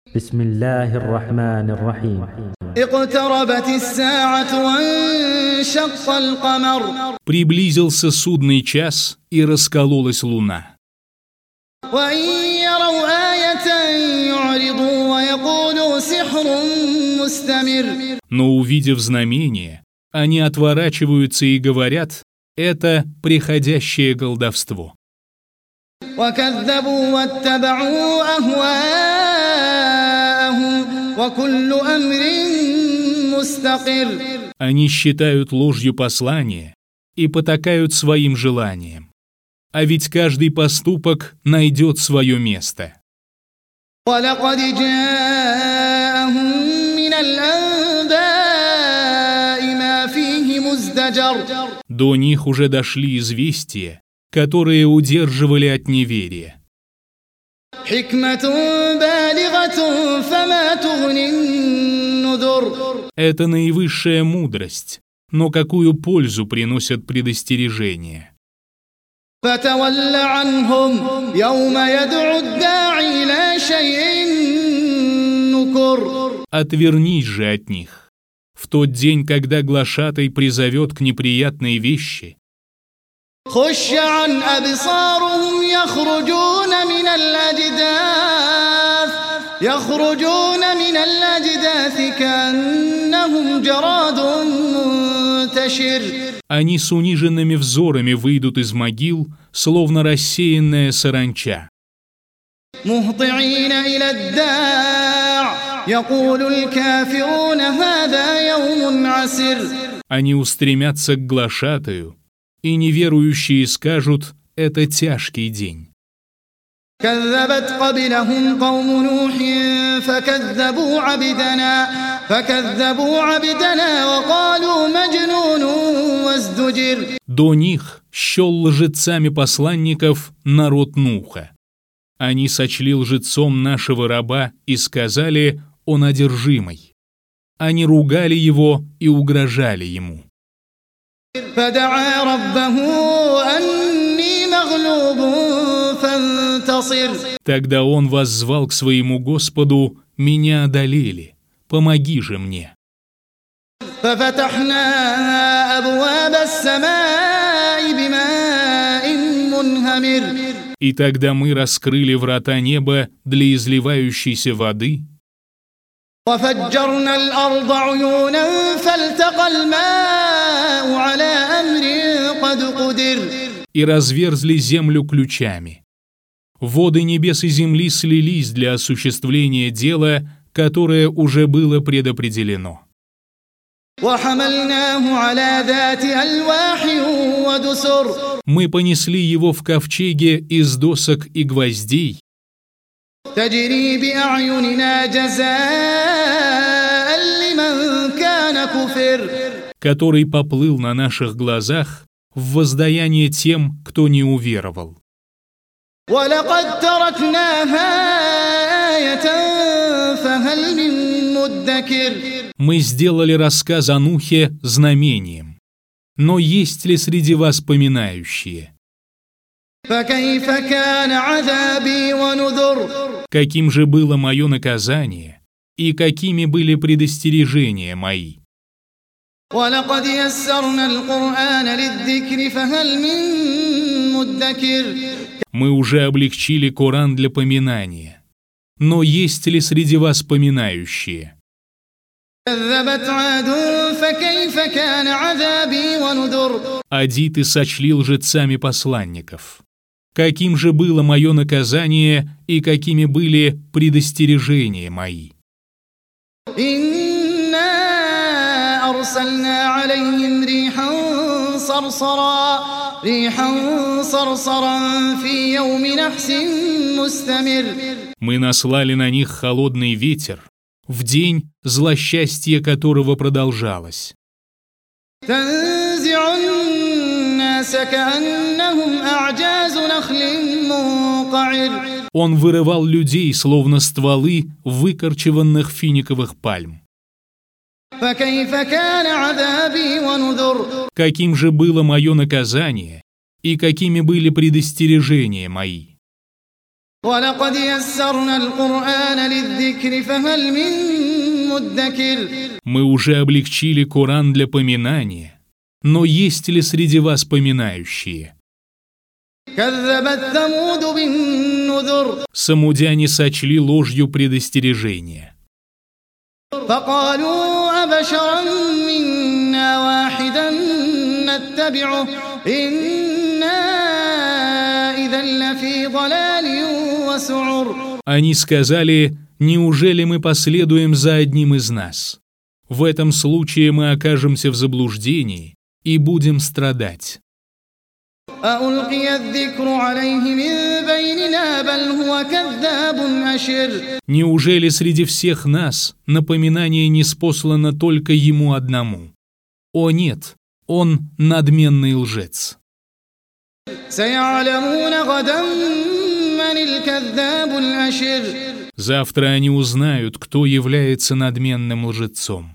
بسم الله الرحمن الرحيم. اقتربت الساعة وانشق القمر. Приблизился судный час, и раскололась луна. وإن يروا آية يعرضوا ويقولوا سحر مستمر. Но увидев знамение, они отворачиваются и говорят: это приходящее колдовство. وكذبوا واتبعوا أهواءهم وكل أمر مستقر. Они считают ложью послание и потакают своим желаниям. А ведь каждый поступок найдет свое место. وَلَقَدْ جَاءَهُم مِّنَ الْأَنبَاءِ مَا فِيهِ مُزْدَجَرٌ. До них уже дошли известия, которые удерживали от неверия. حِكْمَةٌ بَالِغَةٌ فَمَا تُغْنِ النُّذُرُ. Это наивысшая мудрость, но какую пользу приносят предостережения? فَتَوَلَّ عَنْهُمْ يَوْمَ يَدْعُ الدَّاعِي إِلَىٰ شَيْءٍ نُّكُرٍ. Отвернись же от них. В тот день, когда глашатай призовет к неприятной вещи, خُشَّ عَنْ أَبْصَارُهُمْ يخرجون من الأجداث كأنهم جراد منتشر. они с униженными взорами выйдут из могил, словно рассеянная саранча. مهطعين إلى الداع يقول الكافرون هذا يوم عسر. Они устремятся к глашатаю, и неверующие скажут: это тяжкий день. كذبت قبلهم قوم نوح فكذبوا عبدنا وقالوا مجنون وازدجر. До них счел лжецами посланников народ Нуха. Они сочли лжецом нашего раба и сказали: он одержимый. Они ругали его и угрожали ему. فدعا ربه أني مغلوب فانتصر. Тогда он воззвал к своему Господу: меня одолели, помоги же мне. ففتحنا أبواب السماء بماء منهمر. И тогда мы раскрыли врата неба для изливающейся воды, وفجرنا الأرض عيونا فالتقى الماء على أمر قد قدر. и разверзли землю ключами. Воды небес и земли слились для осуществления дела, которое уже было предопределено. وحملناه على ذات ألواح ودسر. Мы понесли его в ковчеге из досок и гвоздей, تجري بأعيننا جزاء لمن كان كفر. который поплыл на наших глазах в воздаяние тем, кто не уверовал. ولقد تركناها آية فهل من مدكر. Мы сделали рассказ о Нухе знамением. Но есть ли среди вас поминающие? فكيف كان عذابي ونذر. Каким же было мое наказание, и какими были предостережения мои? ولقد يسرنا القرآن للذكر فهل من مدكر. Мы уже облегчили Коран для поминания. Но есть ли среди вас поминающие? كذبت عاد فكيف كان عذابي ونذر. Адиты сочли лжецами посланников. Каким же было мое наказание, и какими были предостережения мои? إنا أرسلنا عليهم ريحا صرصرا في يوم نحس مستمر. Мы наслали на них холодный ветер, в день, злосчастье которого продолжалось. تنزع الناس كأنهم أعجاز نخل منقعر. Он вырывал людей, словно стволы выкорчеванных финиковых пальм. فكيف كان عذابي ونذر. Каким же было мое наказание, и какими были предостережения мои? ولقد يسرنا القرآن للذكر فهل من مدكر. Мы уже облегчили Коран для поминания, но есть ли среди вас поминающие? كذبت ثمود بالنذر. Самудяне сочли ложью предостережение. فقالوا أبشرا منا واحدا نتبعه إنا إذا لفي ضلال وسعر. Они сказали: неужели мы последуем за одним из нас? В этом случае мы окажемся в заблуждении и будем страдать. أألقي الذكر عليه من بيننا بل هو كذاب أشر. Неужели среди всех нас напоминание ниспослано только ему одному? О нет, он надменный лжец. سيعلمون غدا من الكذاب الأشر. Завтра они узнают, кто является надменным лжецом.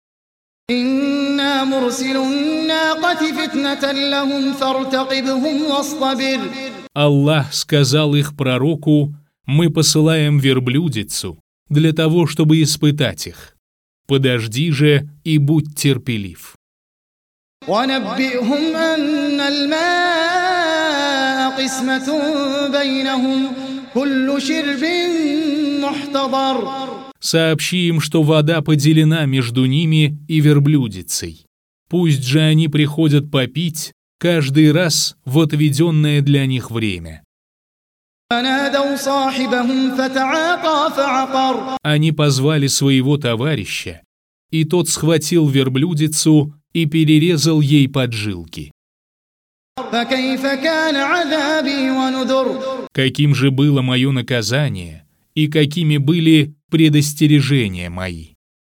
إنا مرسل الناقة فتنة لهم فارتقبهم واصطبر. Аллах сказал их пророку: мы посылаем верблюдицу для того, чтобы испытать их. Подожди же и будь терпелив. ونبئهم أن الماء قسمة بينهم كل شرب محتضر. Сообщи им, что вода поделена между ними и верблюдицей. Пусть же они приходят попить каждый раз в отведенное для них время. فنادوا صاحبهم فتعاطى فعقر. Они позвали своего товарища, и тот схватил верблюдицу и перерезал ей поджилки. فكيف كان عذابي ونذر. Каким же было мое наказание, и какими были предостережения мои?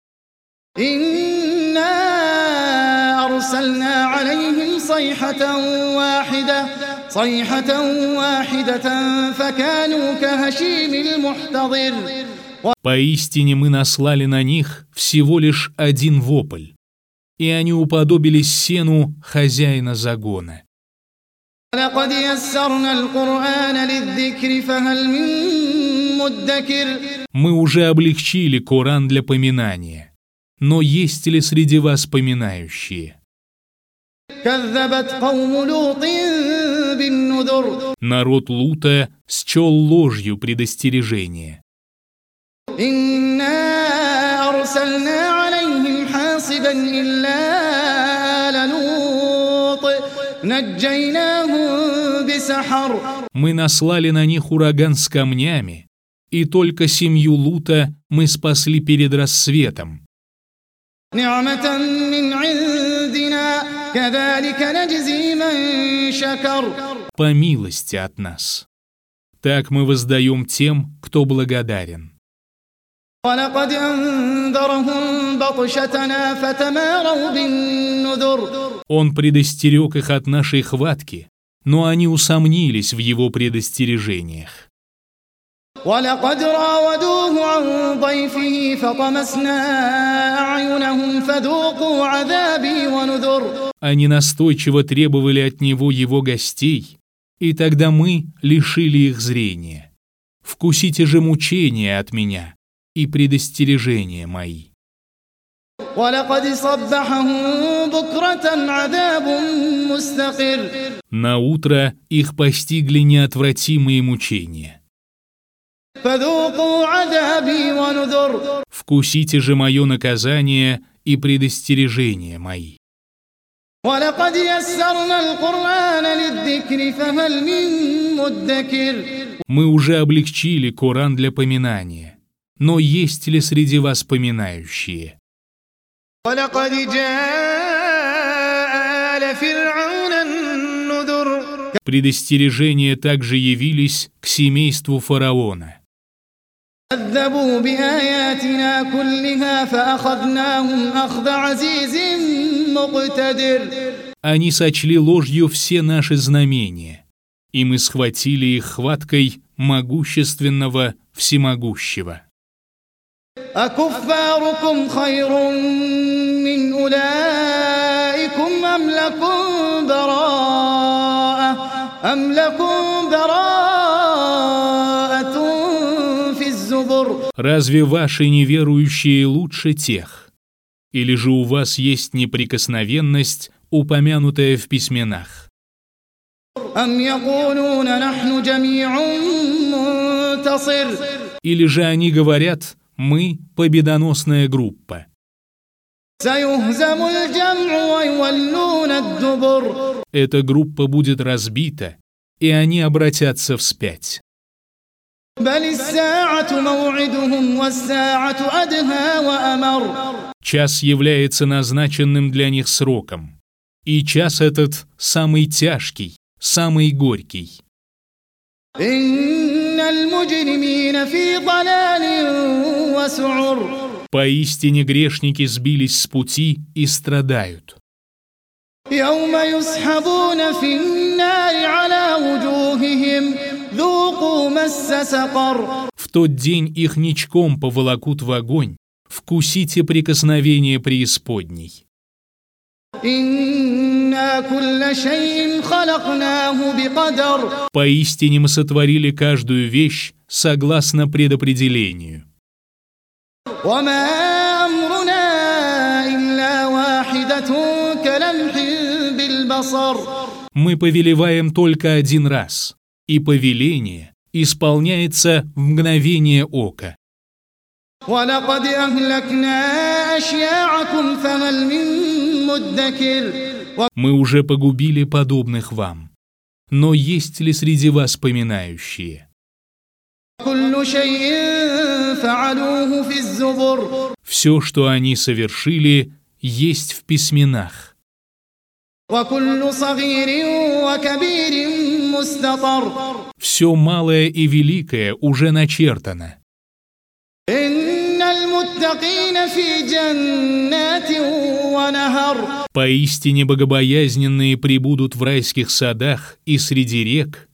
إنا أرسلنا عليهم صيحة واحدة فكانوا كهشيم المحتضر. Поистине мы наслали на них всего лишь один вопль, и они уподобились сену хозяина загона. لقد يسرنا القرآن للذكر فهل من مدكر. Мы уже облегчили Коран для поминания, но есть ли среди вас поминающие? كذبت قوم لوط بالنذر. Народ Лута счел ложью предостережение. إنا أرسلنا عليهم حاصبا إلا آل لوط نجيناهم بسحر. Мы наслали на них ураган с камнями, и только семью Лута мы спасли перед рассветом. نعمة من عندنا كذلك نجزي من شكر. По милости от нас. Так мы воздаем тем, кто благодарен. ولقد أنذرهم بطشتنا فتماروا بالنذر. Он предостерег их от нашей хватки, но они усомнились в его предостережениях. ولقد راودوه عن ضيفه فطمسنا أعينهم فذوقوا عذابي ونذر. Они настойчиво требовали от него его гостей, и тогда мы лишили их зрения. Вкусите же мучения от меня и предостережения мои. ولقد صبحهم بكرة عذاب مستقر. На утро их постигли неотвратимые мучения. فذوقوا عذابي ونذر. Вкусите же мое наказание и предостережения мои. ولقد يسرنا القرآن للذكر فهل من مدكر. Мы уже облегчили Коран для поминания, но есть ли среди вас поминающие? ولقد جاء آل فرعون النذر. Предостережения также явились к семейству фараона. كذبوا بآياتنا كلها فأخذناهم أخذ عزيز مقتدر. Они сочли ложью все наши знамения, и мы схватили их хваткой могущественного всемогущего. أكفاركم خير من أولئكم أم لكم براءة Разве ваши неверующие лучше тех? Или же у вас есть неприкосновенность, упомянутая в письменах? Или же они говорят: мы победоносная группа. Эта группа будет разбита, и они обратятся вспять. Час является назначенным для них сроком, и час этот самый тяжкий, самый горький. Поистине грешники сбились с пути и страдают. В тот день их ничком поволокут в огонь, вкусите прикосновение преисподней. Поистине мы сотворили каждую вещь согласно предопределению. Мы повелеваем только один раз, и повеление исполняется в мгновение ока. Мы уже погубили подобных вам, но есть ли среди вас поминающие? Все, что они совершили, есть в письменах. Все малое и великое уже начертано. Поистине богобоязненные пребудут в райских садах и среди рек,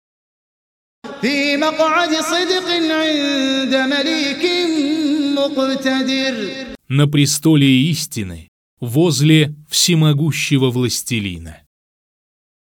на престоле истины возле всемогущего властелина.